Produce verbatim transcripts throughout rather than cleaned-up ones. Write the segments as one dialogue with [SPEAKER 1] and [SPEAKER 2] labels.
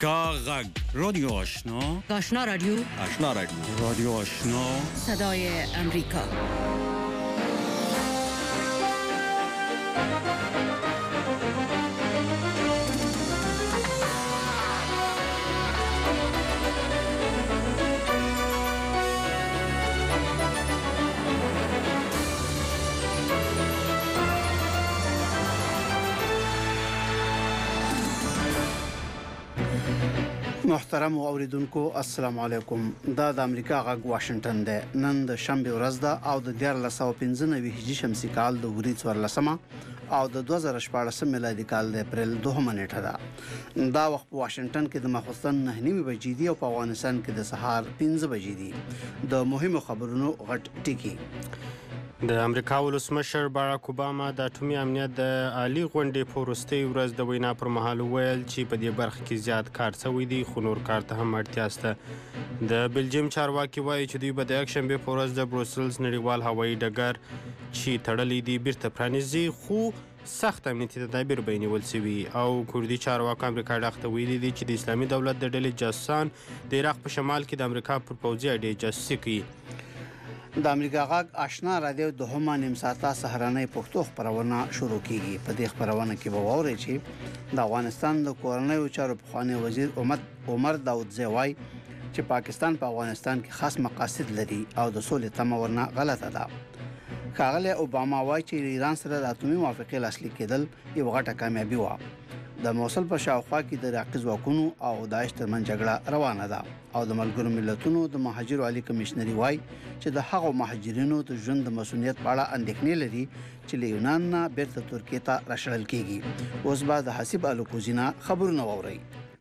[SPEAKER 1] کاغذ رادیو آشنا
[SPEAKER 2] آشنا رادیو
[SPEAKER 1] آشنا رادیو رادیو آشنا
[SPEAKER 2] صدای امریکا.
[SPEAKER 3] محترم اوریدونکو السلام علیکم. دا د امریکا غږ واشنگټن دی. نن د شنبه ورځ ده او د دیار لسو پنځه نوي هجری شمسي کال د ورځ ورلسمه او د دوه زره شپږ میلادي کال د اپریل دوهمه نیټه ده. دا وخت په واشنگټن کې د ماخوستن نه نیمه بجې دي او په افغانستان کې د سهار پنځه بجې دي. د مهمو خبرونو غټ ټکی.
[SPEAKER 4] د امریکا ولسمشر باراک اوباما د اټومي امنیت د عالی غونډې په وروستۍ ورځ د وینا پر مهال وویل چې په دې برخه کې زیات کار شوی دی خو نور کار ته هم اړتیا شته. د بلجیم چارواکي وایي چې دوی به د یکشنبې په ورځ د بروسلز نړیوال هوایي ډګر چې تړلی دی بیرته پرانیزي خو سخت امنیتي تدابیر به نیول شوي او کوردي چارواکو امریکا ډاغ ته ویلي دي چې د اسلامي دولت د ډلې جاسوسان د عراق په شمال کې د امریکا پر پوځي اډې جاسوسي کوي.
[SPEAKER 3] د امریکا غږ آشنا رادیو دوهمه نیم ساعته سهارنۍ پښتو خبرونه شروع کیږي. په دې خبرونه کې به واورئ چې د افغانستان د کورنیو چارو پخوانی وزیر عمر داودزی وایي چې پاکستان په افغانستان کې خاص مقاصد لري او د سولې تمه ورنه غلطه ده. ښاغلی اوباما وایي چې ایران سره د اټومي موافقې لاسلیک کېدل یو غټه کامیابي وه. د موصل په شاوخوا کې د عراقي ځواکونو او داعش ترمنځ جګړه روانه ده او د ملګرو ملتونو د مهاجرو عالی کمشنري وایي چې د هغو مهاجرینو د ژوند د مسؤلیت په اړه اندېښنې لري چې له یونان نه بیرته ترکیې ته راشړل کیږي. اوس به د حسیب الوکوزینا خبرونه واورئ.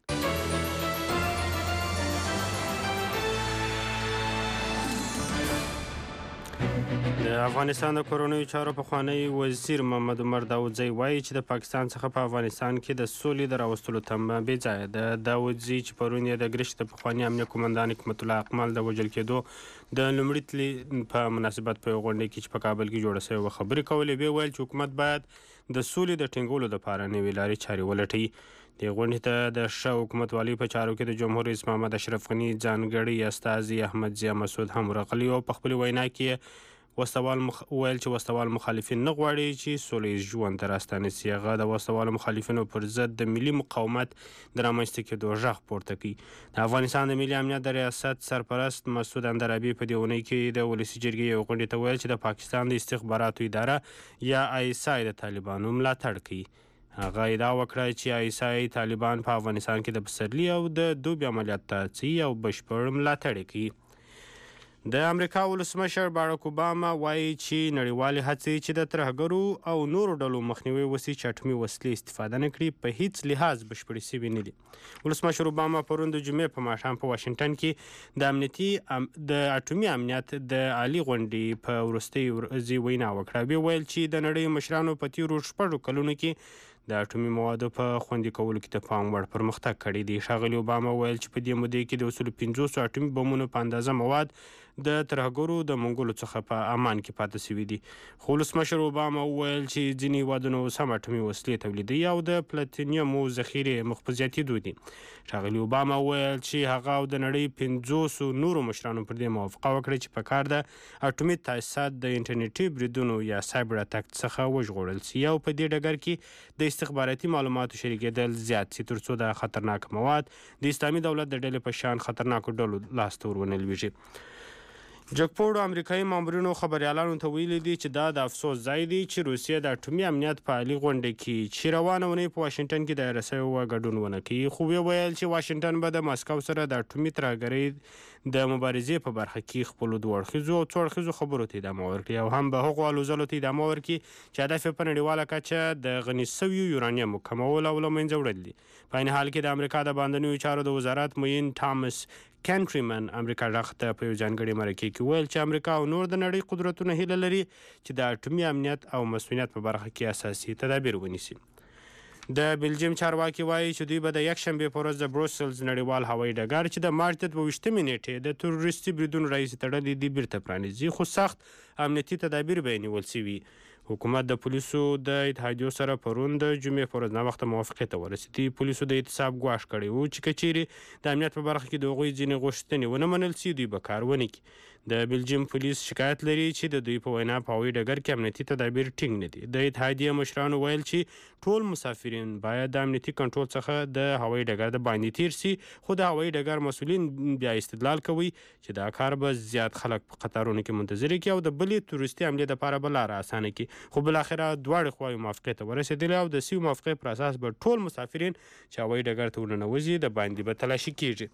[SPEAKER 4] د افغانستان د کورنیو چارو پخوانی وزیر محمد عمر داودزی وایي چې د پاکستان څخه په افغانستان کې د سولې د راوستلو تمه بې ځایه ده. داودزی چې پرون یې د ګرشت د پخواني امنیه قومندان حکمت الله اقمال د وژل کېدو د لومړي تلي په مناسبت په غونډه کې چې په کابل کې جوړه شوې وه خبرې کولې. بیا ویل چې حکومت باید د سولې د ټینګولو لپاره نوې لارې چارې ولټوي. د غونډې ته د ښه حکومتوالۍ په چارو کې د جمهور رئیس محمد اشرف غني ځانګړی استازي احمد ضیا مسعود هم راغلی او په خپلې وینا کې وسوال مخ... ویل چې وسوال مخالفین نه غواړي چې سوله ژوند ته راستانه سي. هغه د وسوال مخالفینو پر ضد د ملي مقاومت د رامنځته کېدو غږ پورته کوي. د افغانستان د ملي امنیت د ریاست سرپرست مسعود اندرابي په دې اونۍ کې د ولسي جرګې یو غونډې ته ویل چې د پاکستان د استخباراتو اداره یا آی اس آی د طالبانو ملاتړ کوي. هغه ادعا وکړه چې آی اس آی طالبان په افغانستان کې د پسرلي او د دوبي عملیات ته هڅوي او بشپړ ملاتړ کوي. د امریکا ولسمشر باراک اوباما وایي چې نړیوالې هڅې چې د ترهګرو او نورو ډلو مخنیوي وسي چې اټومي وسلې استفاده نه کړي په هیڅ لحاظ بشپړې شوي نه دي. ولسمشر اوباما پرون د جمعې په ماښام په واشنګټن کې د امنیتي د اټومي امنیت د عالي غونډې په وروستۍ ورځې وینا وکړه. بیا ویل چې د نړۍ مشرانو په تیرو شپږو کلونو کې د اټومي موادو په خوندي کولو کې د پام وړ پرمختګ کړی دی. ښاغلي اوباما ویل چې په دې مودې کې د اصولو پنځوسو اټومي بمونو په اندازه مواد د ترهګرو د منګولو څخه په امان کې پاتې شوي دي. خو ولسمشر اوباما وویل چې ځینې هیوادونه اوس هم اټومي وسلې تولیدوي او د پلاتینیومو ذخیرې مخ په زیاتېدو دي. ښاغلي اوباما وویل چې هغه او د نړۍ پنځوسو نورو مشرانو پر دې موافقه وکړه چې په کار ده اټومي تاسیسات د انټرنیټي بریدونو یا سایبر اټاک څخه وژغورل سي او په دې ډګر کې د استخباراتي معلوماتو شریکېدل زیات سي تر څو د خطرناک مواد د اسلامي دولت د ډلې په شان خطرناکو ډلو لاسته ور ونه لویږي. جګپوړو امریکایي مامورینو خبریالانو ته ویلي دي چې دا د افسوس ځای دی چې روسیه د اټومي امنیت په عالي غونډه کې چې روانه ونې په واشنګټن کې دایره شوې وه ګډون ونه کوي. خو ویې ویل چې واشنګټن به د ماسکو سره د اټومي ترهګرۍ د مبارزې په برخه کې خپلو دوه اړخیزو او څو اړخیزو خبرو ته ادامه ورکړي او هم به هغو الوځلو ته ادامه ورکړي چې هدف یې په نړیواله کچه د غني شویو یورانیمو کمول او له منځه وړل دي. په عین حال کې د امریکا د باندنیو چارو د وزارت معین ټامس کنټریمن امریکا ډاغ ته په یو ځانګړي مرکې کې ویل چې امریکا او نور د نړۍ قدرتونه هیله لري چې د اټومي امنیت او مسؤلیت په برخه کې اساسي تدابیر ونیسي. د بلجیم چارواکي وایي چې دوی به د یکشنبې په ورځ د بروسلز نړیوال هوایي ډګر چې د مارچ د دوه ویشتمې نیټې د تروریستي بریدونو راهیسې تړلی دی بیرته پرانیزي خو سخت امنیتي تدابیر به یې نیول شوي. حکومت د پولیسو د اتحادیو سره پرون د جمعې پر ورځ ناوخته موافقې ته ورسېدي. پولیسو د اعتصاب ګواښ کړی و چې که چیرې د امنیت په برخه کې د هغوی ځینې غوښتنې ونه منل سي دوی به کار ونه کړي. د بلجیم پولیس شکایت لري چې د دوی په وینا په هوایي ډګر کې امنیتي تدابیر ټینګ نه دي. د اتحادیې مشرانو ویل چې ټول مسافرین باید د امنیتي کنټرول څخه د هوایي ډګر د باندې تیر سي، خو د هوایي ډګر مسؤلین بیا استدلال کوي چې دا کار به زیات خلک په قطارونو کې منتظر کړي او د بلې تورستي حملې دپاره به لاره اسانه کړي. خو بالاخره دواړې خواوې موافقې ته ورسېدلې او د سوي موافقې پر اساس به ټول مسافرین چې هوایي ډګر ته ورننوځي د باندې به تلاشي کیږي.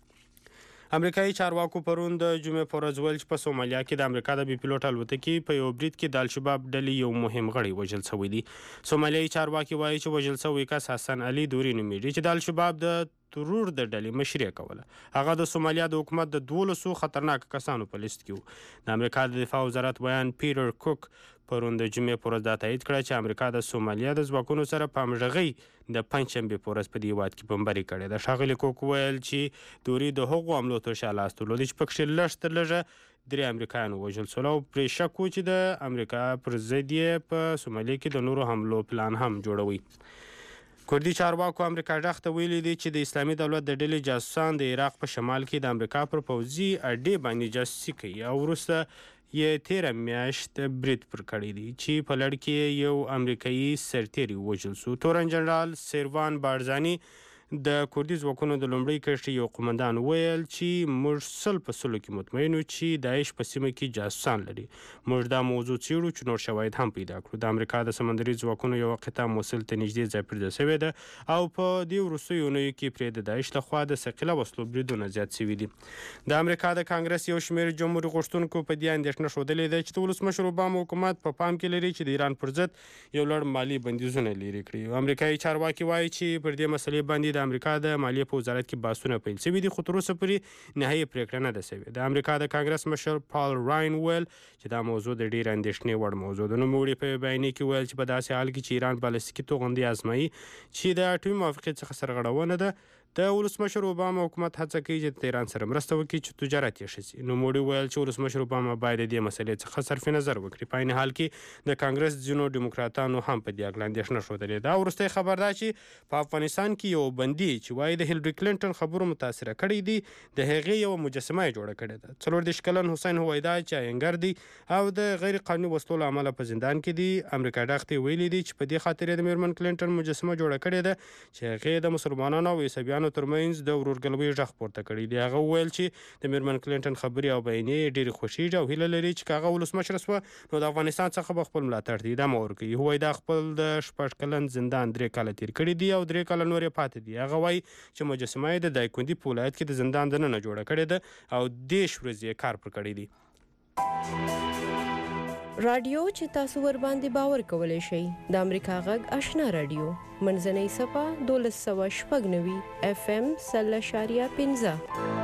[SPEAKER 4] امریکایي چارواکو پرون د جمعې په ورځ ویل چې په سومالیا کې د امریکا د بي پیلوټ الوتکې په یو برید کې د الشباب ډلې یو مهم غړی وژل شوی دی. سومالیایي چارواکي وایي چې وژل شوی کس حسن علي دوري نومیږي چې د الشباب د ترور د ډلې مشري کوله. هغه د سومالیا د حکومت د دولسو خطرناک کسانو په لیست کې و. د امریکا د دفاع وزارت بیان پیټر کوک پرون د جمعې په ورځ دا تایید کړه چې امریکا د سومالیا د ځواکونو سره په همغږۍ د پنجشنبې په ورځ په دې هېواد کې بمباري کړې ده. ښاغلي کوک ویل چې دوري د هغو حملو تر شا لاس درلودی چې پکښې لږ تر لږه درې امریکایان وژل شول او پرې شک و چې د امریکا پر ضد یې په سومالیا کې د نورو حملو پلان هم جوړوي. کردي چارواکو امریکا ډخ ته ویلي دي چې د اسلامي دولت د ډلې جاسوسان د عراق په شمال کې د امریکا پر پوځي اډې باندې جاسوسي کوي او وروسته یې تیره میاشت برید پر کړی دی چې په لړ کې یو امریکایي سرتیری ووژل شو. تورن جنرال سیروان بارزاني د کردي ځواکونو د لومړۍ کرښې یو قمندان ویل چې موږ سل په سلو کې مطمئن یو چې داعش په سیمه کې جاسوسان لري. موږ دا موضوع څیړو چې نور شواهد هم پیدا کړو. د امریکا د سمندري ځواکونو یوه قطعه موصل ته نږدې ځای پر ځای شوې ده او په دې وروستیو اونیو کې پرې د داعش لخوا د ثقیله وسلو بریدونه زیات شوي دي. د امریکا د کانګرس یو شمېر جمهوري غوښتونکو په دې اندېښنه ښودلې ده چې د ولسمشر اوباما حکومت په پام کې لري چې د ایران پر ضد یو لړ مالي بندیزونه لرې کړي. امریکایي چارواکي وایي چې پر دې مسلې باندې د امریکا د مالیې په وزارت کې بحثونه پیل شوي دي خو تر اوسه پورې نهایي پرېکړه نه ده شوې. د امریکا د کانګرس مشر پال راین ویل چې دا موضوع د ډېرې اندېښنې وړ موضوع ده. نوموړي په بیانیه کې ویل چې په داسې حال کې چې ایران بالستیکي توغندۍ ازمایي چې د اټومي موافقې څخه سرغړونه ده، د ولسمشر اوباما حکومت هڅه کوي چې د ایران سره مرسته وکړي چې تجارت یې ښه شي. نوموړي ویل چې ولسمشر اوباما باید د دې مسلې څخه صرف نظر وکړي. په عین حال کې د کانګرس ځینو ډیموکراتانو هم په دې اړه اندېښنه ښودلې ده. وروستی خبر دا چې په افغانستان کې یو بندي چې وایي د هیلري کلینټن خبرو متاثره کړی دی د هغې یوه مجسمه یې جوړه کړې ده. څلور دېرش کلن حسین هویدا چې آهنګر دی او د غیر قانوني وسلو له امله په زندان کې دی، امریکا ډخ ته ویلي دي چې په دې خاطر یې د میرمن کلینټن مجسمه جوړه کړې ده چې هغې د مسلمانانو او عیسویانو ترمنځ د ورورګلوۍ غږ پورته کړی دی. هغه وویل چې د میرمن کلینټن خبرې او بیانیې ډېرې خوښیږي او هیله لري چې که هغه ولسمشره شوه نو د افغانستان څخه به خپل ملاتړ ته ادامه ورکوي. هویدا خپل د شپږ کلن زندان درې کاله تیر کړي دي او درې کاله نور یې پاتې دي. هغه وایي چې مجسمه یې د دایکنډي په ولایت کې د زندان دننه جوړه کړې ده او دېرش ورځې یې کار پر کړی دی.
[SPEAKER 5] رادیو چې تاسو ور باندې باور کولی شئ د امریکا غږ آشنا رادیو منځنۍ صفه دولس سوه شپږ نوي اف ام سل اشاریه پنځه.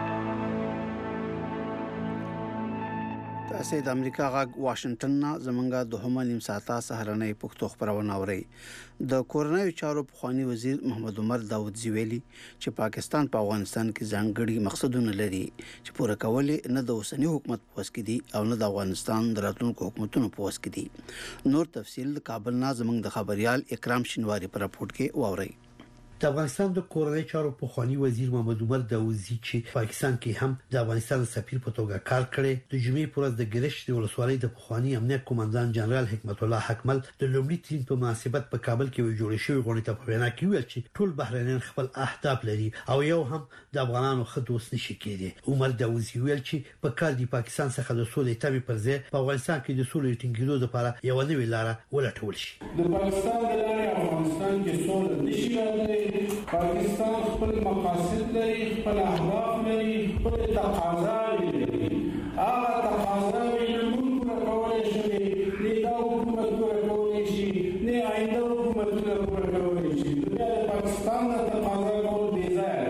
[SPEAKER 3] تاسو د امریکا غږ واشنگټن نه زمونږه دوهمه نیم ساعته سهارنۍ پښتو خبرونه اورئ. د کورنیو چارو پخوانی وزیر محمد عمر داودزی ویلي چې پاکستان په پا افغانستان کې ځانګړي مقصدونه لري چې پوره کول نه د اوسنی حکومت په وس کې دي او نه د افغانستان د راتلونکو حکومتونو په وس کې دي. نور تفصیل د کابل نه زمونږ د خبريال اکرام شینواری پر راپورټ کې واورئ.
[SPEAKER 6] د افغانستان د کورنیو چارو پخوانی وزیر محمد عمر داودزی چې پاکستان کې هم د افغانستان سفیر په توګه کار کړی، د جمعې پر ورځ د ګرشت د ولسوالۍ د پخوانی امنیت قومندان جنرال حکمت الله حکمل د لومړي ټیم په مناسبت په کابل کې جوړ شوی غونډه ته په وینا کې ویل چې ټول بهرنیان خپل اهداف لري او یو هم د افغانانو خدوس نشي کېدی. عمر داودزی ویل چې په کال د پاکستان څخه د سولې تمې پر ځای په افغانستان کې د سولې ټینګېدو لپاره یو نوې لار ولټول شي.
[SPEAKER 7] د پاکستان د لارې افغانستان کې سولې نشي راغلی. پاکستان خپل مقاصد لري، خپل اهداف لري، خپل تقاضاوي لري. هغه تقاضاوي موږ پوره کولای شو، نه دا حکومت پوره کولای شي، نه آینده حکومت پوره کولای شي. د پاکستان د تقاضا کول بې ځایه.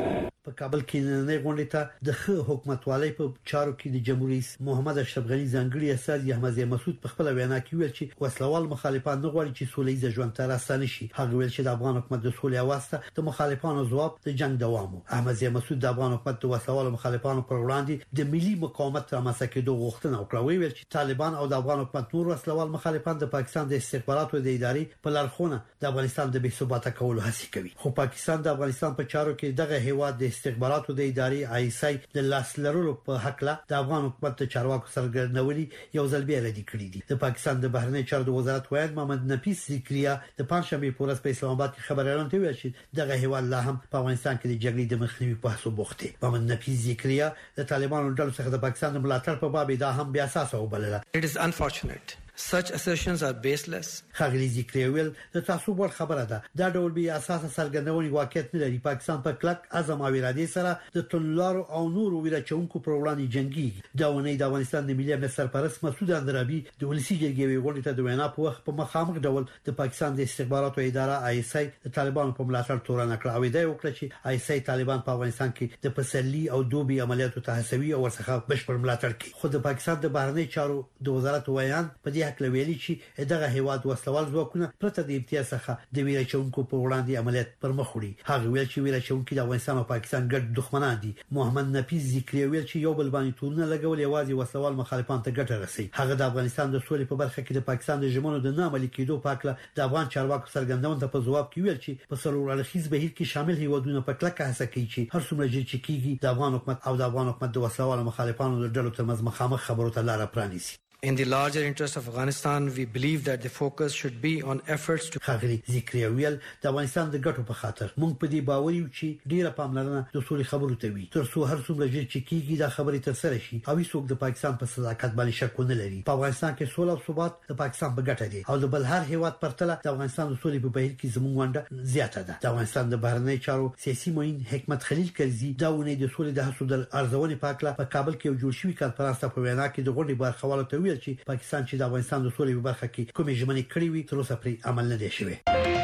[SPEAKER 6] په کابل کې نن غونډه ته د ښه حکومتوالۍ په چارو کې د جمهوریت رئیس محمد اشرف غنی ځانګړي استاذ احمد مسعود په خپل وینا کې ویل چې وسلوال مخالفان نه غواړي چې سولې ژوند ته راستنه شي. هغه ویل چې د افغان حکومت د سولې اواسته د مخالفانو ځواب د جنگ دوام. احمد مسعود د افغان حکومت د وسلوال مخالفانو پر وړاندې د ملي مقاومت رامنځته کېدو غوښتنه وکړه. ویل چې طالبان او د افغان حکومت نور وسلوال مخالفان د پاکستان د استخباراتو د ادارې په لارښوونه د افغانستان د بې ثباته کولو هڅه کوي. خو پاکستان د افغانستان په چارو کې دغه هیواد د استخباراتو د ادارې آی اس آی د لاس لرلو په حق له د افغان حکومت د چارواکو سرګردنولي یو ځل بیا ردی کړی دي. د پاکستان د بهرنی چارو د وزارت وایي محمد نفیس ذکریا د پنځشنبه په ورځ په اسلام آباد کې خبرونه ته ویل چې دغه هیواد لا هم په افغانستان کې د جګړې د مخنیوي په هڅو بوخت دی. محمد نفیس ذکریا د طالبانو ډلو څخه د پاکستان د ملاتړ په باب دا هم بیا اساس وبلله.
[SPEAKER 8] It is unfortunate. Such assertions are baseless.
[SPEAKER 6] خاغلی ذکریویل د تاسو ور خبره ده دا ډول بیا اساس سرګندونې واقعیت نه لري. پاکستان په کلک عزم او اراده سره د تللارو او نورو ویرچونکو پر وړاندې جنگي. دا ونی د افغانستان د ملي امنیت سرپرست مسعود اندرابي د ولسی جرګې غونډې ته د وینا په وخت په مخامخ ډول د پاکستان د استخباراتو اداره آی اس آی د طالبانو په ملاتړ تورن کړ او دا وکړه چې آی اس آی طالبان په افغانستان کې د پسلی او دوبي عملیاتو ته هڅوي او ورڅخه بشپړ ملاتړ کوي. خو د پاکستان د بهرنی چارو د وزارت ویان په دې حق لویلي چې دغه هیواد وسلوال ځواکونه پرته د امتیاز څخه د ویرچونکو په وړاندې عملیات پر مخ وړي. هغه ویل چې ویرچونکو د افغانستان او پاکستان ګډ دښمنان دي. محمد نفیس ذکری ویل چې یو بل باندې تورونه لګول یوازې وسلوال مخالفان ته ګټه رسي. هغه د افغانستان د سولې په برخه کې د پاکستان د ژمنو د نامعلي کېدو په اړه د افغان چارواکو څرګندونه ته په ځواب کې ویل چې په څلور اړخیز بهیر کې شامل هیوادونه په کلکه هڅه کوي چې هر څومره چې کېږي د افغان حکومت او د افغان حکومت د وسلوال مخالفانو د ډلو ترمنځ مخامخ خبرو ته لار پرانیسي.
[SPEAKER 8] In the larger interest of Afghanistan, we believe that the focus should be on efforts to
[SPEAKER 6] خاغلی ذکری ویل د افغانستان د ګټو په خاطر موږ په دې باور یو چې ډیره پاملرنه د سولې خبرو ته وي تر څو هر څومره چې کېږي د خبرې تر سره شي او هیڅوک د پاکستان په صداقت باندې شک نه لري. په افغانستان کې سوله او ثبات د پاکستان په ګټه دي او د بل هر هیواد پرتله د افغانستان د سولې په بهیر کې زموږ ونډه زیاته ده. د افغانستان د بهرنی چارو سیاسي معین حکمت خلیل کرزي دا ونې د سولې د هڅو د ارزونې په اړه په کابل کې جوړ شوی کانفرنس ته په وینا کې د غونډې برخوالو ته ویل چې پاکستان چې د افغانستان د سولې په برخه کې کومې ژمنې کړې وي تر اوسه پرې عمل نه دی شوی.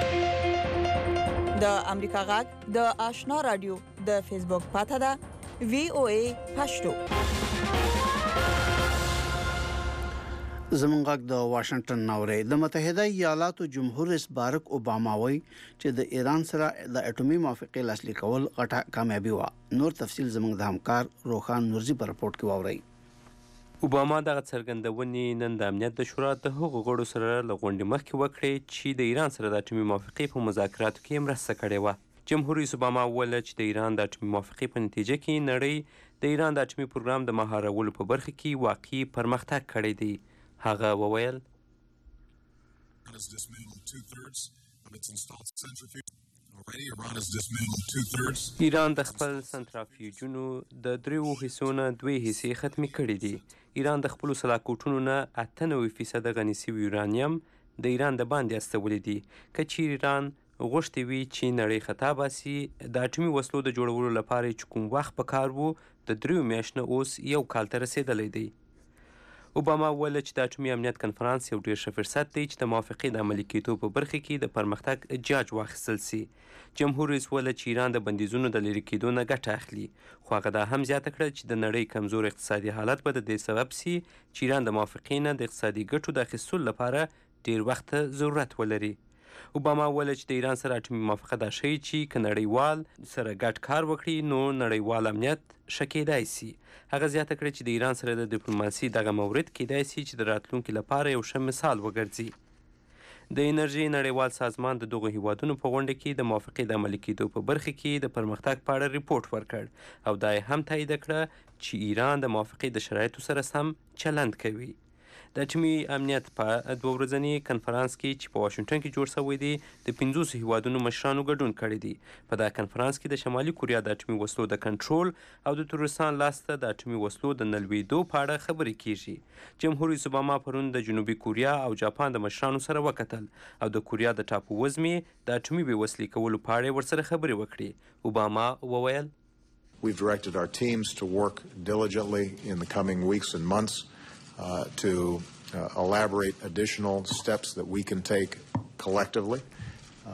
[SPEAKER 9] د امریکا غږ د آشنا رادیو د فیسبوک پاته ده وی او ای پښتو.
[SPEAKER 3] زمونږ غږ د واشنگټن ناوړې د متحده ایالاتو جمهور رئیس باراک اوباما وایي چې د ایران سره د اټومي موافقې لاسلیک کول غټه کامیابی و. نور تفصيل زمونږ د همکار روخان نورزي په رپورت کې واوري.
[SPEAKER 10] اوباما دغه څرګندونې نن د امنیت د شورا د هغو غړو سره له غونډې مخکې وکړې چې د ایران سره د اټومي موافقې په مذاکراتو کې مرسته کړې وه. جمهور رئیس اوباما وویل چې د ایران د اټومي موافقې په نتیجه کې نړۍ د ایران د اټومي پروګرام د مهارولو په برخه کې واقعي پرمختګ کړی دی. هغه وویل ایران د خپل سنټرافیوجونو د دریو حصو نه دوې حصې ختمې کړې دي. ایران د خپلو سلاکوټونو نه اته نوي فیصده غني سوي یورانیم د ایران د باندې استولی دي. که چیرې ایران غوښتې وي چې نړۍ خطا باسي د اټومي وسلو د جوړولو لپاره چې کوم وخت په کار وو د دریو میاشتو نه اوس یو کال ته رسېدلی دی. اوباما وویل چې د اټومي امنیت کنفرانس یو ډېر ښه فرصت دی چې د موافقې د عملي کېدو په برخه کې د پرمختګ جاج واخیستل سي. جمهور رئیس وویل چې ایران د بندیزونو د لرې کېدو نه ګټه اخلي، خو هغه دا هم زیاته کړه چې د نړۍ کمزور اقتصادي حالت به د دې سبب سي چې ایران د موافقې نه د اقتصادي ګټو د اخیستلو لپاره ډېر وخت ضرورت ولري. اوباما وویل چې د ایران سره اټومي موافقه دا ښیي چې که نړیوال سره ګډ کار وکړي نو نړیوال امنیت ښه کېدای سي. هغه زیاته کړه چې د ایران سره د ډیپلوماسي دغه مورد کېدای سي چې د راتلونکي لپاره یو ښه مثال وګرځي. د انرژي نړیوال سازمان د دغو هیوادونو په غونډه کې د موافقې د عملي کېدو په برخه کې د پرمختګ په اړه ریپورټ ورکړ او دا یې هم تایید کړه چې ایران د موافقې د شرایطو سره سم چلند کوي. د اټومي امنیت په دوه ورځني کنفرانس کې چې په واشنګټن کې جوړ شوی دی د پنځوسو هیوادونو مشرانو ګډون کړی دی. په دا کنفرانس کې د شمالي کوریا د اټومي وسلو د کنټرول او د ترورستان لاسته د اټومي وسلو د نه لویدو په اړه خبرې کیږي. جمهور رئیس اوباما پرون د جنوبي کوریا او جاپان د مشرانو سره وکتل او د کوریا د ټاپو وزمې د اټومي بې وسلې کولو په اړه ورسره خبرې وکړې. اوباما وویل
[SPEAKER 11] We've directed our teams to work diligently in the coming weeks and months uh, to uh, elaborate additional steps that we can take collectively uh,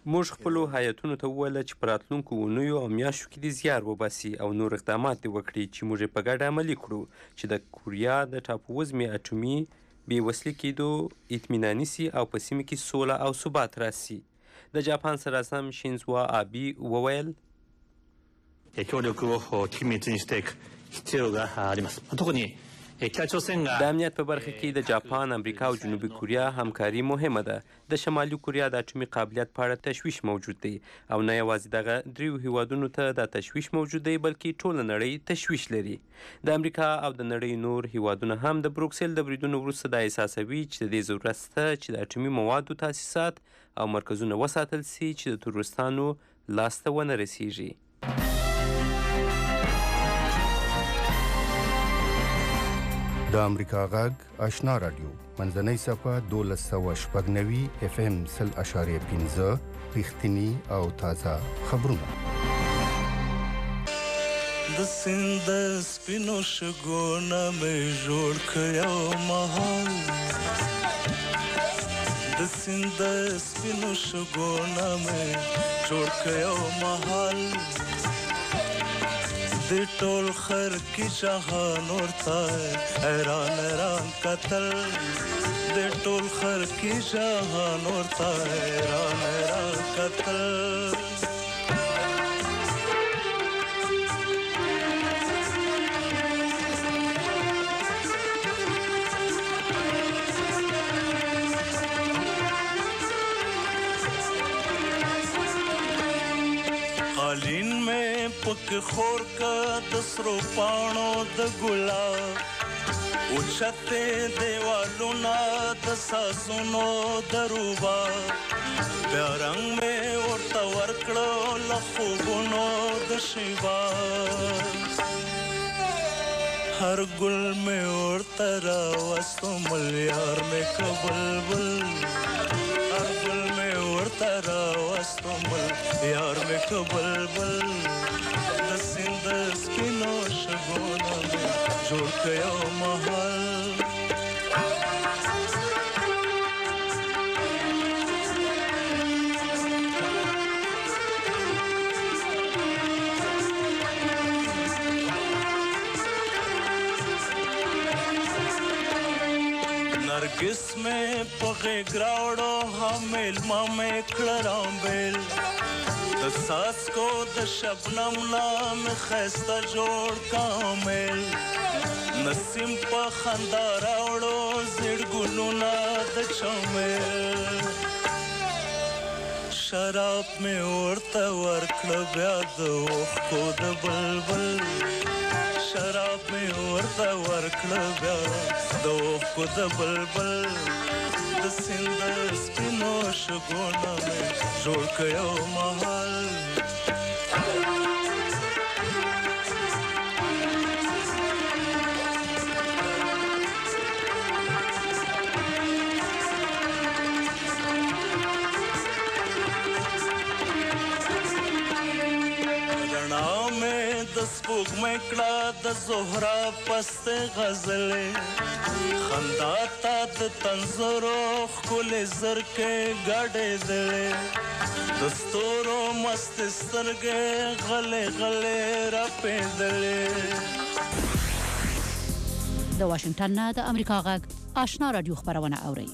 [SPEAKER 10] موږ خپلو هیاتونو ته وویل چې په راتلونکو اونیو او میاشتو کې دې زیار وباسي او نور اقدامات دې وکړي چې موږ یې په ګډه عملي کړو چې د کوریا د ټاپووزمې اټومي بې وسلې کېدو اطمیناني سي او په سیمه کې سوله او ثبات راسي. د جاپان صدراعظم شینزو آبی وویل
[SPEAKER 12] 協力を緊密にしていく必要があります。特に北朝鮮が
[SPEAKER 10] د امنیت په برخه کې د جاپان، امریکا او جنوبي کوریا همکاري مهمه ده. د شمالي کوریا د اټومي قابلیت په اړه تشویش موجود دی او نه یوازې دغه دریو هیوادونو ته دا تشویش موجود دی بلکې ټوله نړۍ تشویش لري. د امریکا او د نړۍ نور هیوادونه هم د بروکسل د بریدونو وروسته دا احساسوي چې د دې ضرورت شته چې د اټومي موادو تاسیسات او مرکزونه وساتل سي چې د تروریستانو لاسته ونه رسیږي.
[SPEAKER 13] د امریکا غږ آشنا رادیو منځنۍ صفحه دولس سوه شپږ نوي اف ام سل اشاریه پنځه رښتیني او تازه خبرونه.
[SPEAKER 14] د سیند سپینو شګونه مې جوړ کړ مهال د سیند سپینو شګونه مې جوړ کړ مهال د ټول خر کی جهان ورته حیران حیران قتل د ټول خر کی جهان ورته حیران حیران قتل. قالین میں پک خور کا دسرو پانو د ګلاب اوچته دیوالو نا د ساسونو دروبا بیا رنگ میں ورته ورکړو لخوبونو د شیبا هر ګل میں ورته راوستو ملیار میں کبلبل هر ګل میں ورته راوستو ملیار میں کبلبل د سیند سپینو شګونه مې جوړ کړو محل. नरगिस में पगे ग्रावड़ो हमेल मामे खड़राम bell the सास को द शबनम नाम खस्ता जोड़ कामेल नसीम पा खंदा रावड़ो जिड़ गुलुना द चमेल शराब में औरता वर्कड़ ब्याद को द बलबल शराब में औरता वर्कड़ ब्याद को द बलबल द सिंध स्पिनो शगोना में जोड़ कयो महल. स्पूक में कड़ा द जोहरा पस्ते गजले खंदाता द तंजरो खुले जर के गाड़े दले दस्तोरो मस्त सरगे गले गले रपे दले.
[SPEAKER 2] د واشنگټن نه د امریکا غږ آشنا رادیو خبرونه اوري.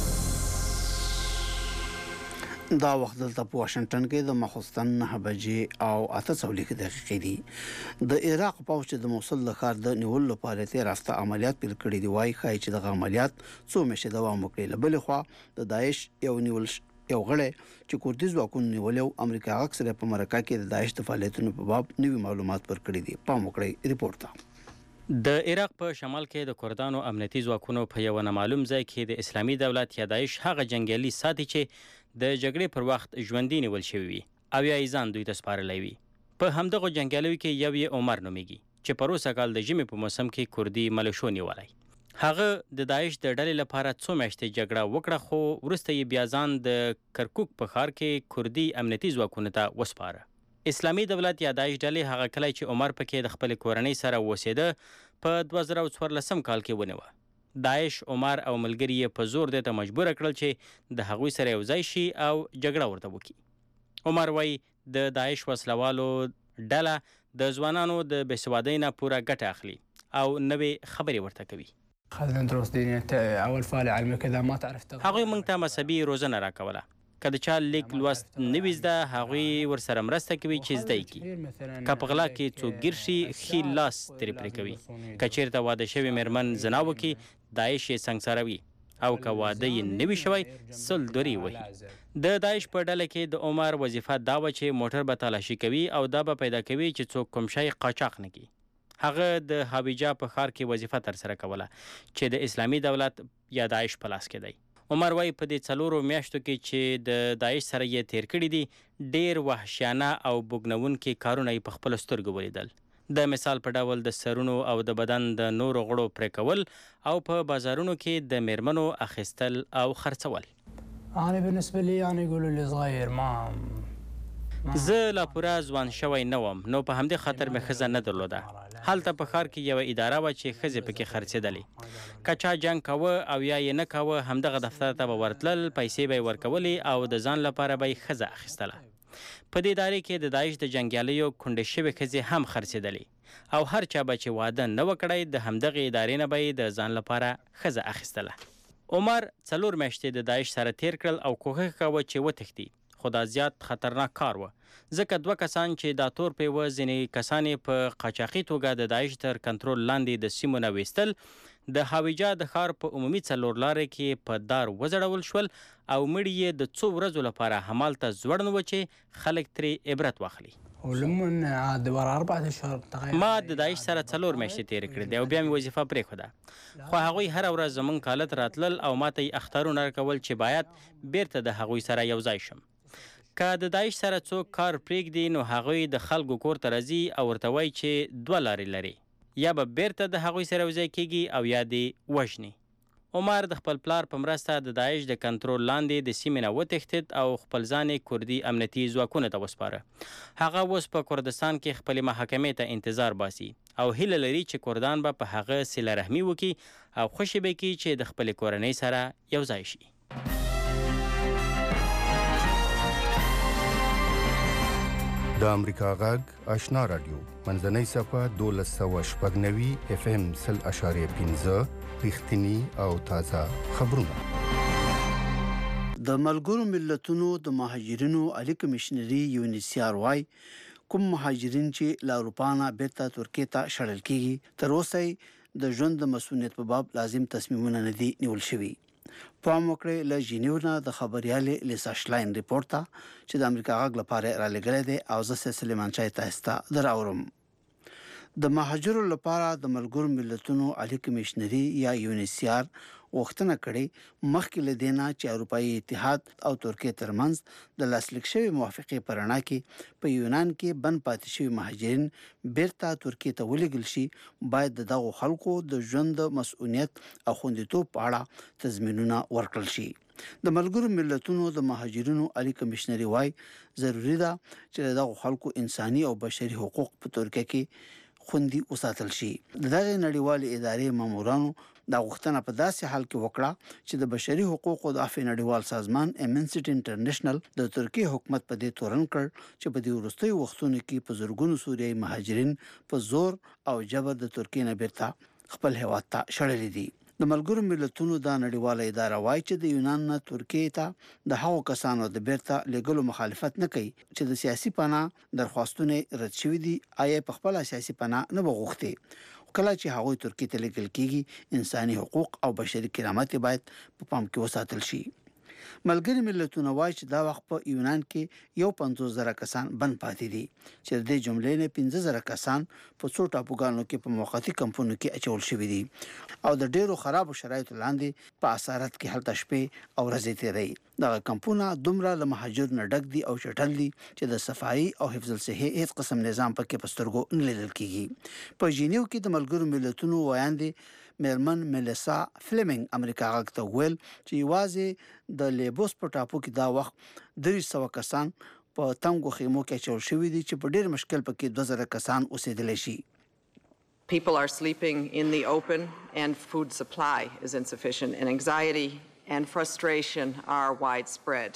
[SPEAKER 3] دا وخت دلته په واشنگټن کې د مخستن نه بجې او اته څلوېښت دقیقې دي. د عراق پوځ د موصل د ښار د نیولو لپاره تیر هفته عملیات پیل کړي دي. وايي ښایي چې دغه عملیات څو میاشتې دوام وکړي. له بلې خوا د داعش یو نیول یو غړی چې کوردي ځواکونه نیولي او امریکا اکثره په مرکه کې د داعش د فعالیتونو په باب نوي معلومات ورکړي دي. پام وکړئ ریپورت ته.
[SPEAKER 15] د عراق په شمال کې د کردانو امنیتي ځواکونو په یو نامعلوم ځای کې د اسلامي دولت یا داعش هغه جنگیالي ساتي چې د جګړې پر وخت ژوندۍ نیول شوی وي او یا یې ځان دوی ته سپارلی وي. په همدغه جنګیالیو کې یو یې عمر نومیږي چې پروسه کال د ژمي په موسم کې کردي ملیشو نیولی. هغه د داعش د ډلې لپاره څو میاشتې جګړه وکړه خو وروسته یې بیا ځان د کرکوک په ښار کې کردي امنیتي ځواکونو ته وسپاره. اسلامي دولت یا داعش ډلې هغه کلی چې عمر پکې د خپلې کورنۍ سره اوسېده په دوه زره څوارلسم کال کې ونیوه. داعش عمر او ملګري یې په زور دې ته مجبور کړل چې د هغوی سره یو ځای شي او جګړه ورته وکړي. عمر وایي د داعش وسلوالو ډله د ځوانانو د بېسوادۍ نه پوره ګټه اخلي او نوې خبرې ورته کوي.
[SPEAKER 16] خلينا ندرس دينية أول فالي علمي كذا ما تعرف تغير.
[SPEAKER 15] هغوی موږ ته مذهبي روزنه راکوله. که د چا لیک لوست نوي زده هغوی ورسره مرسته کوي چې زده یې کړي. که په غلا کې څوک ګیر شي ښي لاس ترې پرې کوي. که چېرته واده شوې مېرمن زنا وکړي داعش یې سنګساروي او که واده یې نوي شوی سل دورې وهي. د داعش په ډله کې د عمر وظیفه دا وه چې موټر به تالاشي کوي او دا به پیدا کوي چې څوک کوم شی قاچاق نه کړي. هغه د هاویجا په ښار کې وظیفه ترسره کوله چې د اسلامي دولت یا داعش په لاس کې دی. عمر وایي په دې څلورو میاشتو کې چې د داعش سره یې تیر کړي دي ډېر وحشیانه او بوږنونکي کارونه یې په خپلو سترګو ولیدل. د مثال په ډول د سرونو او د بدن د نورو غړو پرې کول او په بازارونو کې د میرمنو اخیستل او خرڅول.
[SPEAKER 16] أنا بالنسبة لي أنا يقولوا لي صغير ما
[SPEAKER 15] زه لا پوره ځوان شوی نه وم نو په همدې خاطر مې ښځه نه درلوده. هلته په ښار کې یوه اداره وه چې ښځې پکې خرڅېدلې. که چا جنګ کاوه او یا یې نه کاوه همدغه دفتر ته به ورتلل پیسې به یې ورکولې او د ځان لپاره به یې ښځه اخیستله. په دې ادارې کې د داعش د جنګیالیو کونډې شوې ښځې هم خرڅېدلې او هر چا به چې واده نه و کړی د همدغې ادارې نه به یې د ځان لپاره ښځه اخیستله. عمر څلور میاشتې د داعش سره تیر کړل او کوښښ کاوه چې وتښتي خو دا زیات خطرناک کار و ځکه دوه کسان چې دا تور پرې وه ځینې کسان یې په قاچاقي توګه د داعش تر کنټرول لاندې د سیمو نه ویستل. د هاویجا د ښار په عمومي څلور لارې کې په دار وځړول شول او مړي یې د څو ورځو لپاره همالته ځوړند وه چې خلک ترې عبرت واخلي. ما د داعش سره څلور میاشتې تېرې کړې دي او بیا مې وظیفه پرېښوده خو هغوی هره ورځ زموږ کالت راتلل او ما ته یې اخطارونه راکول چې باید بیرته د هغوی سره یو ځای شم. که د داعش سره څوک کار پرېږدي نو هغوی د خلکو کور ته راځي او ورته وایي چې دوه لارې لري یا به بیرته د هغوی سره یو ځای کېږي او یا دې وژني. عمر د خپل پلار په مرسته د داعش د کنټرول لاندې د سیمې نه وتښتېد او خپل ځان یې کردي امنیتي ځواکونو ته وسپاره. هغه اوس په کردستان کې خپلې محاکمې ته انتظار باسي او هیله لري چې کردان به په هغه صله رحمي وکړي او خوشې به کړي چې د خپلې کورنۍ سره یو ځای شي.
[SPEAKER 13] د امریکا غږ آشنا رادیو منځنۍ صفحه دولس سوه شپږ نوي اف ام سل اشاریه پنځه رښتیني او تازه خبرونه.
[SPEAKER 3] د ملګرو ملتونو د مهاجرینو عالی کمشنري یونیسیار وای کوم مهاجرین چې له اروپا نه بیرته ترکیې ته شړل کیږي تر اوسه د ژوند د مسؤلیت په باب لازم تصمیمونه نه دي نیول شوي. پام وکړئ له جنیو نه د خبريالې لیسا شلاین ریپورت ته چې د امریکا غږ لپاره را لګړې ده او زه سلیمان چای تاسو ته دراورم. د مهاجرو لپاره د ملګرو ملتونو عالی کمشنري یا یونیسیار وختونه کړي مخکې له دینه چې اروپאי اتحاد او ترکیه ترمنځ د لاسلیک شوی موافقه پرانا کې په یونان کې بن پاتې شوی مهاجرین بیرته ترکیه ته ولېږل شي باید دغه خلکو د ژوند مسؤلیت او خوندیتوب په اړه تضمینونه ورکړل شي. د ملګرو ملتونو د مهاجرینو عالی کمشنري وای ضروری ده چې دغه خلکو انساني او بشري حقوق په ترکیه کې خوندي وساتل شي. دغه نړیوالې ادارې مامورانو دا غوښتنه په داسې حال کې وکړه چې د بشري حقوقو د عفو نړیوال سازمان امنسټي انټرنیشنل د ترکیه حکومت په دې تورن کړ چې په دې وروستیو وختونو کې په زورګونو سوریایي مهاجرین په زور او جبر د ترکیه نه بیرته خپل هیواد ته شړلي دي. د ملګرو ملتونو د نړیواله اداره وایي چې د یونان نه ترکیه ته د هغو کسانو د بیرته لګلو مخالفت نه کوي چې د سیاسي پناه درخواستونه رد شوي دي آیا په خپل سیاسي پناه نه وغوښتي. کله چې هغوی ترکیه ته لګل کیږي انساني حقوق او بشري کرامت باید په پام کې وساتل شي. ملګری ملتونه وایي چې دا وخت په یونان کې یو پنځوس زره کسان بند پاتې دي چې د جملې نه پنځه زره کسان په څو ټاپوګانو کې په موقتی کمپونو کې اچول شوي دي او د ډیرو خرابو شرایطو لاندې په اسارت کې هلته شپې او ورځې تیري. دغه کمپونه دومره له مهاجرو نه ډک دي او چټل دي چې د صفایي او حفظ الصحه هیڅ قسم نظام پکې په سترګو نه لیدل کیږي. په جنیو کې د ملګرو ملتونو وایاندې میرمن ملیسا فلیمنګ امریکا غږ ته ویل چې یوازې د لیبوس په ټاپو کې دا وخت درې سوه کسان په تنګو خیمو کې اچول شوي دي چې په ډېر مشکل پکې دوه زره کسان اوسېدلی شي.
[SPEAKER 17] People are sleeping in the open and food supply is insufficient and anxiety and frustration are widespread.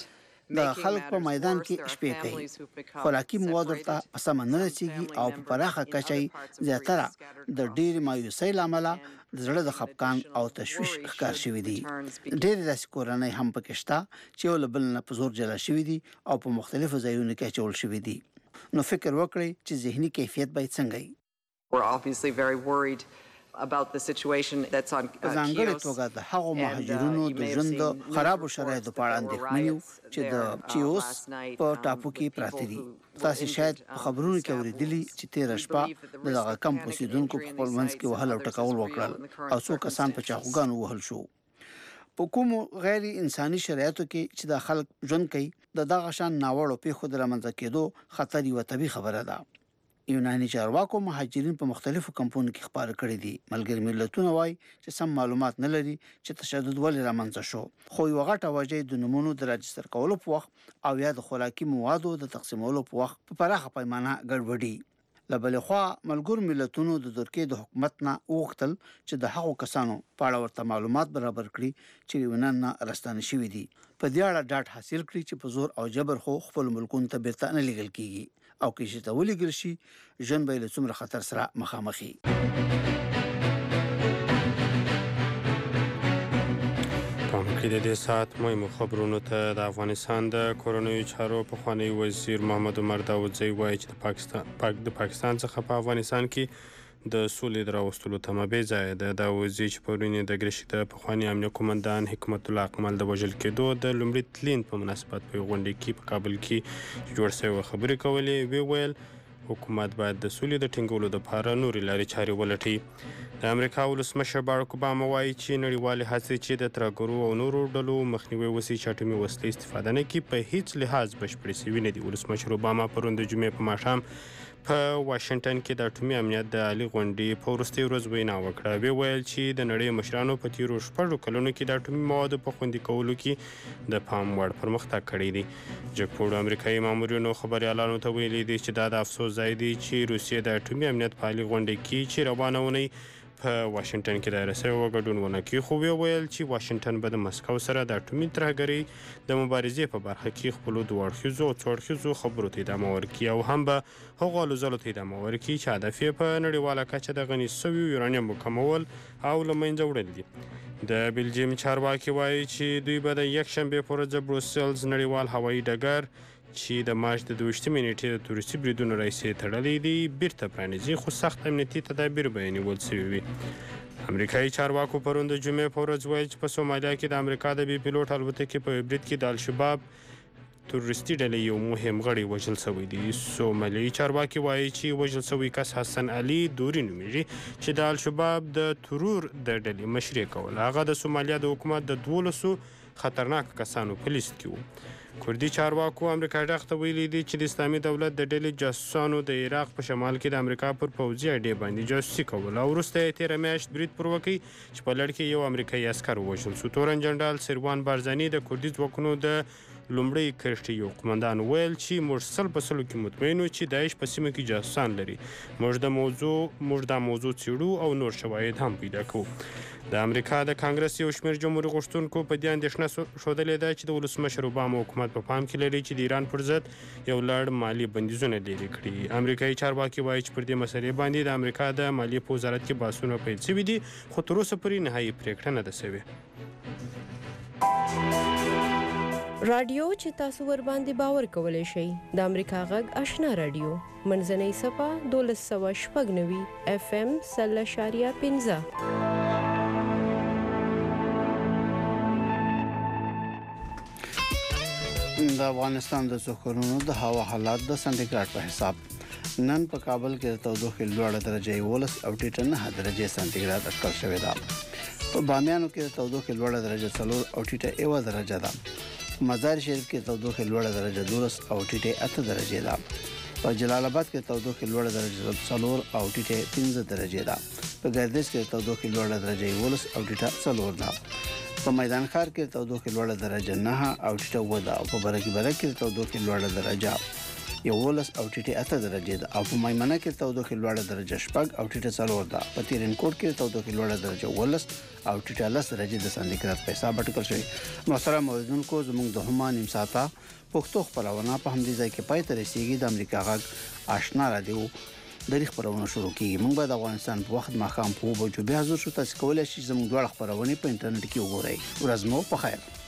[SPEAKER 3] د خلک په میدان کې شپې کوي. خوراکي مواد ورته په سم نه رسیږي او په پراخه کچه زیاتره د ډېر مایوسۍ لامل د زړه د خپګان او تشویش ښکار شوی دي. ډېر داسې کورنۍ هم پکې شته چې ول بل نه په زور جلا شوی دي او په مختلفو ځایونو کې اچول شوی دي. نو فکر وکړئ چې ذهني کیفیت باید څنګه وي.
[SPEAKER 17] We're obviously very worried about the situation that's on uh,
[SPEAKER 3] ځانګړې توګه د هغو مهاجرونو د ژوند د خرابو شرایطو په اړه اندېښمن یو چې د چیوس په ټاپو کې پراته دي. تاسو شاید په خبرونو کې اورېدلي چې تېره شپه د دغه کم اوسېدونکو په خپل منځ کې وهل او ټکول وکړل او څو کسان په چاقوګانو وهل شو. په کومو غیر انساني شرایطو کې چې د خلک ژوند کوي د دغه شان ناوړو پیښو د رامنځته کېدو خطر یوه طبیعي خبره ده. یوناني چارواکو مهاجرین په مختلفو کمپونو کې خبر کړی دي. ملګری ملتونه وایي چې سم معلومات نه لري چې تشدد ولې رامنځته شو، خو یو غټه وجه د نمونو د راجستر کولو په وخت او یا د خوراکي موادو د تقسیمولو په وخت په پراخه پیمانه ګډوډي. له بلې خوا ملګرو ملتونو د ترکیې د حکومت نه وغوښتل چې د هغو کسانو په اړه ورته معلومات برابر کړي چې یونان نه راستانه شوي دي. په دې اړه ډاډ حاصل کړي چې په زور او جبر خو خپل ملکونو ته بیرته نه لیږل کیږي او که چې ته ولېږل شي ژوند به یې له څومره خطر سره مخامخ وي.
[SPEAKER 4] کې د دې ساعت مهمو خبرونو ته د افغانستان د کورنیو چارو پخوانی وزیر محمد عمر داودزی وایي چې د پاکستان پاک د پاکستان څخه په افغانستان کې د سولې د راوستلو تمه بې ځایه ده. داودزی چې پرون یې د ګرشي د پخواني امنیه قومندان حکمت الله اقمل د وژل کېدو د لومړي تلین په مناسبت په غونډه کې په کابل کې جوړ شوی خبرې کولې وی ویل حکومت باید د سولې د ټینګولو لپاره نورې لارې چارې ولټي. د امریکا ولسمشر باراک اوباما وایي چې نړیوالې هڅې چې د ترهګرو او نورو ډلو مخنیوي وسي چې اټومي وسلې استفاده نه کړي په هیڅ لحاظ بشپړې شوي نه دي. ولسمشر اوباما پرون د جمعې په ماښام په واشنګټن کې د اټومي امنیت د عالي غونډې په وروستۍ ورځ وینا وکړه. وی ویل چې د نړۍ مشرانو په تیرو شپږو کلونو کې د اټومي موادو په خوندي کولو کې د پام وړ پرمختګ کړی دی. جګپوړو امریکایي مامورینو خبریالانو ته ویلي دي چې دا د افسوس ځای دی چې روسیې د اټومي امنیت په عالي غونډې کې چې روانه اونۍ په واشنګټن کې دایره شوې ګډون ونه کړي، خو وی ویل چې واشنګټن به د مسکو سره د اټومي ترهګرۍ د مبارزې په برخه کې خپلو دوه اړخیزو او څو اړخیزو خبرو ته ادامه ورکړي او هم به هغو هلو ځلو ته ادامه ورکړي چې هدف یې په نړیواله کچه د غني شویو یورانیمو کمول او له منځه وړل دي. د بلجیم چارواکي وایي چې دوی به د یکشنبې په ورځ د بروسلز نړیوال هوایي ډګر چې د مارچ د دویشتمې نیټې د تورستي بریدونو رئیسې تړلی دی بیرته پرانیزي، خو سخت امنیتي تدابیر به یې نیول شوي وي. امریکایي چارواکو پرون د جمعې په ورځ ویل چې په سومالیا کې د امریکا د بي پیلوټ الوتکې په برید کې د الشباب تورستي ډلې یو مهم غړی وژل شوی دی. سومالي چارواکي وایي چې وژل شوی کس حسن علي دوري نومیږي چې د الشباب د ترور د ډلې مشري کول. هغه د سومالیا د حکومت د دولسو خطرناک کسانو په لیست کې و. کردي چارواکو امریکا ډاغ ته ویلي دي چې د اسلامي دولت د ډلې جاسوسانو د عراق په شمال کې د امریکا پر پوځي اډې باندې جاسوسي کوله او وروسته یې تېره میاشت برید پر وکړ چې په لړ کې یو امریکایي عسکر ووژل شو. تورن جنرال سروان بارزاني د کردي ځواکونو د لومړی کرښې یو قمندان ویل چې موږ سل په سلو کې مطمئن یو چې داعش په سیمه کې جاسوسان لري. موږ د موضوع موږ دا موضوع څېړو او نور شواهد هم پیدا کوو. د امریکا د کانګرس یو شمېر جمهوري غوښتونکو په دې اندېښنه ښودلې ده چې د ولسمشر اوباما حکومت په پام کې لري چې د ایران پر ضد یو لړ مالي بندیزونه لرې کړي. امریکایي چارواکي وایي چې پر دې مسلې باندې د امریکا د مالیې په وزارت کې بحثونه پیل شوي دي، خو تر اوسه پورې نهایي پرېکړه نه ده شوې.
[SPEAKER 5] رادیو چې تاسو ور باندې باور کولای شئ د امریکا غږ آشنا رادیو منځنۍ صفه دولس سوه شپږ نوي اف ام سل اشاریه پنځه.
[SPEAKER 3] د افغانستان د څوکرونو د هوا حالات د سنټیګریډ په حساب نن په کابل کې د تودوخې لوړه درجه یولس او ټیټه نهه درجې سانتیګریډ اټکل شوې ده. په بامیانو کې د تودوخې لوړه درجه څلور او ټیټه یوه درجه ده. په مزار شریف کې د تودوخې لوړه درجه دولس او ټیټه اته درجې ده. په جلال آباد کې د تودوخې لوړه درجه څلور او ټیټه پنځه درجې ده. په ګردش کې د تودوخې لوړه درجه یولس او ټیټه څلور ده. په میدان ښار کې د تودوخې لوړه درجه نهه او ټیټه اووه ده او په برکي برک کې د تودوخې لوړه درجه یولس او ټیټه اته درجې ده او په میمنه کې د تودوخې لوړه درجه شپږ او ټیټه څلور ده. په تیرینکوټ کې د تودوخې لوړه درجه اوولس او ټیټه لس درجې د سانتیګریډ په حساب اټکل شوی. محترم اوریدونکو زموږ د هما نیم ساعته پښتو خبرونه په همدې ځای کې پای ته رسیدي. د امریکا غږ آشنا رادیو د خبرونه شروع کیږي. موږ به د افغانستان په وخت ماښام په وبو بیا حضور شو. تاسو کولای شئ زموږ دوه خبرونه په انټرنیټ کې وګورئ. ورځ مو په خیر.